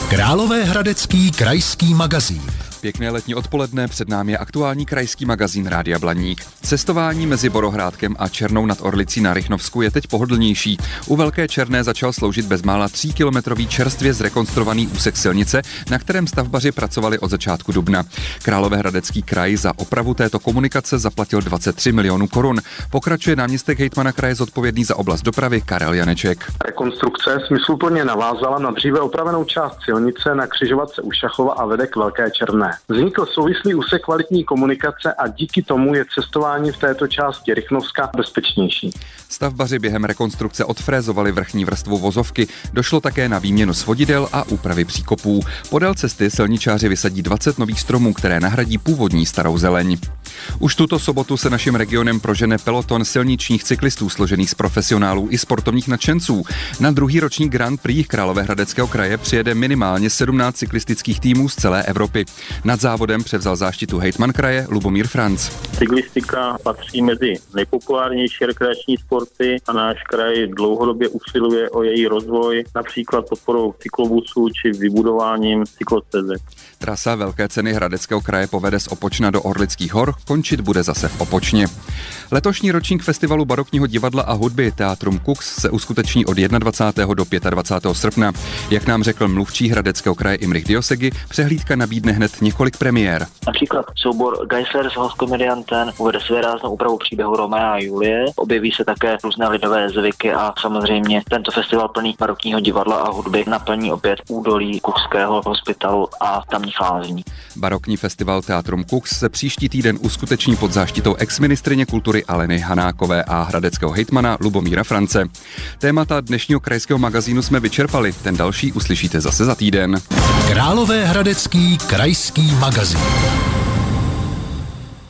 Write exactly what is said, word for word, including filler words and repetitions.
Královéhradecký krajský magazín. Pěkné letní odpoledne, před námi je aktuální krajský magazín Rádia Blaník. Cestování mezi Borohrádkem a Černou nad Orlicí na Rychnovsku je teď pohodlnější. U Velké Černé začal sloužit bezmála tříkilometrový čerstvě zrekonstruovaný úsek silnice, na kterém stavbaři pracovali od začátku dubna. Královéhradecký kraj za opravu této komunikace zaplatil dvacet tři milionů korun. Pokračuje náměstek hejtmana kraje zodpovědný za oblast dopravy Karel Janeček. Rekonstrukce smysluplně navázala na dříve opravenou část silnice na křižovatce u Šachova a vede k Velké Černé. Vznikl souvislý úsek kvalitní komunikace a díky tomu je cestování v této části Rychnovska bezpečnější. Stavbaři během rekonstrukce odfrézovali vrchní vrstvu vozovky. Došlo také na výměnu svodidel a úpravy příkopů. Podél cesty silničáři vysadí dvacet nových stromů, které nahradí původní starou zeleň. Už tuto sobotu se naším regionem prožene peloton silničních cyklistů složených z profesionálů i sportovních nadšenců. Na druhý ročník Grand Prix Královéhradeckého kraje přijede minimálně sedmnáct cyklistických týmů z celé Evropy. Nad závodem převzal záštitu hejtman kraje Lubomír Franc. Cyklistika patří mezi nejpopulárnější rekreační sporty a náš kraj dlouhodobě usiluje o její rozvoj, například podporou cyklobusů či vybudováním cyklostezek. Trasa Velké ceny Hradeckého kraje povede z Opočna do Orlických hor, končit bude zase v Opočně. Letošní ročník festivalu barokního divadla a hudby Teatrum Kux se uskuteční od dvacátého prvního do dvacátého pátého srpna. Jak nám řekl mluvčí Hradeckého kraje Imrich Diosegi, přehlídka nabídne hned několik premiér. Například soubor Geisler s Hoskomediantem uvede svéráznou úpravu příběhu Romea a Julie. Objeví se také různé lidové zvyky a samozřejmě tento festival plný barokního divadla a hudby naplní opět údolí Kuchského hospitalu a tamních lázní. Barokní festival Teatrum Kux se příští týden uskuteční pod záštitou exministryně kultury Aleny Hanákové a hradeckého hejtmana Lubomíra France. Témata dnešního krajského magazínu jsme vyčerpali, ten další uslyšíte zase za týden. Královéhradecký krajský magazín.